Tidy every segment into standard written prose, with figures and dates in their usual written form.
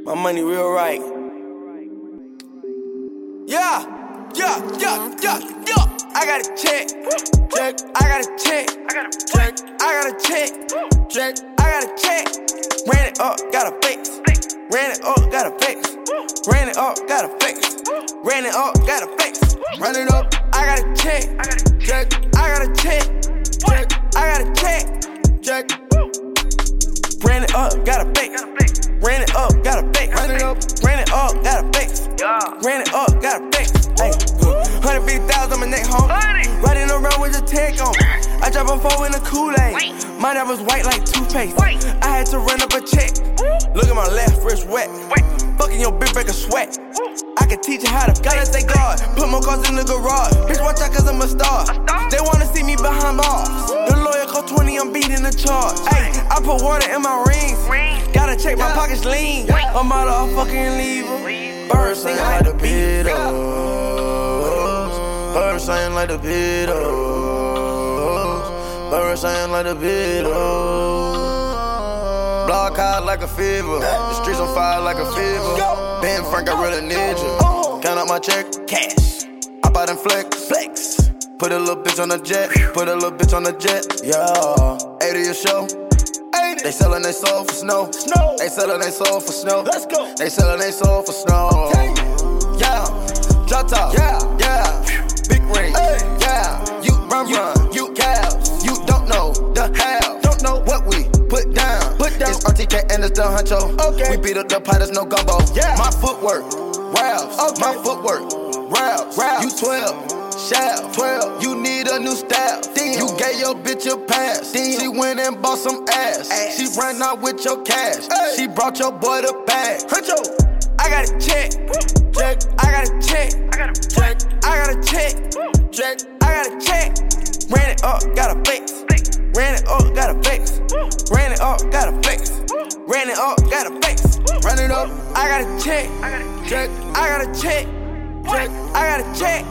My money real right. Yeah. I got a check. I got a check. I got a check. I got a check. Ran it up, got a fix. Ran it up, got a fix. Ran it up, got a fix. Ran it up, got a fix. Run it up, I got a check. I got a check. I got a check. Ran it up, got a fix. Ran it up, got a fix. Ran it up, got a fix. Ran it up, got a fix. Hey, 150,000 on my neck, home. Riding around with a tag on. I drop a 4 in a Kool-Aid. My dad was white like toothpaste. I had to run up a check. Look at my left wrist wet. Fucking your bitch, break a sweat. I can teach you how to gotta stay guard. Put more cars in the garage. Bitch, watch out cause I'm a star. They wanna see me behind bars. The lawyer called 20, I'm beating the charge. Ay, I put water in my rings. Gotta check my pockets lean. I'm out of fucking leave. Birds sing like the Beatles. Birds sing like the Beatles. Birds sing like the Beatles. Block hot like a fever. The streets on fire like a fever. Ben Frank, I really need you. Count out my check, cash. I bought them flex. Put a little bitch on the jet. Put a little bitch on the jet. Yeah. 80 a show. They sellin' they soul for snow. They sellin' they soul for snow. Let's go. They sellin' they soul for snow. Yeah. Drop top. Yeah. Big ring. Yeah. You run. You cows. You don't know the how. Don't know what we put down. It's RTK and it's the honcho. Okay. We beat up the pot, there's no gumbo. Yeah. My footwork. Rouse. Okay. My footwork. Rouse. You 12. Shout. 12. You need a new style. Damn. You gave your bitch a pass. Damn. She went and bought some ass. She ran out with your cash. Ay. She brought your boy the bag. Huncho. I got a check. I got a check. I got a check. I got a check. Ran it up, got a fix. Ran it up, got a fix. Ran it up, got a fix. Ran it up, got a fix. Run it up. I got a check. I got a check. I got a check.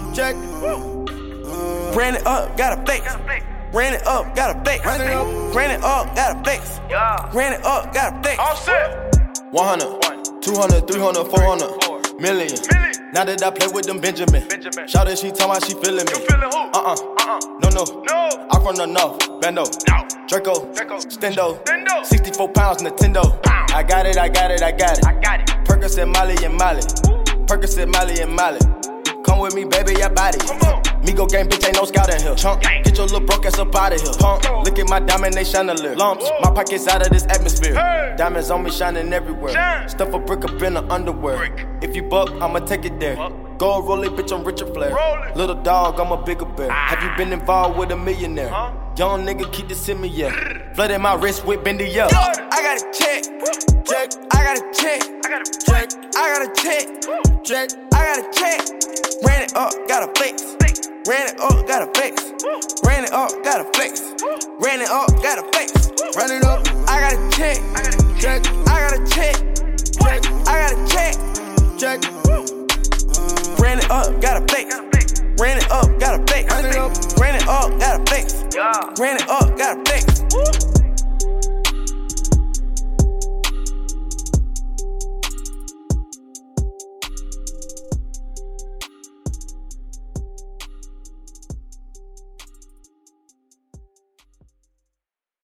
Ran it up, got a fix. Ran it up, got a fix. Ran it up, got a fix. Ran it up, got a fix. All set. 100, 200, 300, 400, million. Now that I play with them Benjamin. Shout it, she tell me she feeling me. No. I'm from the north, Bando, Draco, Stendo. 64 pounds, Nintendo. I got it. Percocet, Molly and Molly. Come with me, baby, your body. Migo gang, bitch, ain't no scout in here. Chunk, get your little broke ass up out of here. Punk, look at my diamond, they chandelier. Lumps, my pockets out of this atmosphere. Diamonds on me shining everywhere. Stuff a brick up in the underwear. If you buck, I'ma take it there. Go roll it, bitch, I'm Richard Flair. Little dog, I'm a bigger bear. Have you been involved with a millionaire? Young nigga, keep this in me, yeah. Flooding my wrist with Bendy, yeah. I got a check. I got a check. I got a check. Ran it up, got a fix. Ran it up, got a fix. Ran it up, got a fix. Ran it up, got a fix. Run it up. I got a check. I got a check. I got a check. Ran it up, got a fix. Ran it up, got a fix. Ran it up, got a fix. Ran it up, got a fix.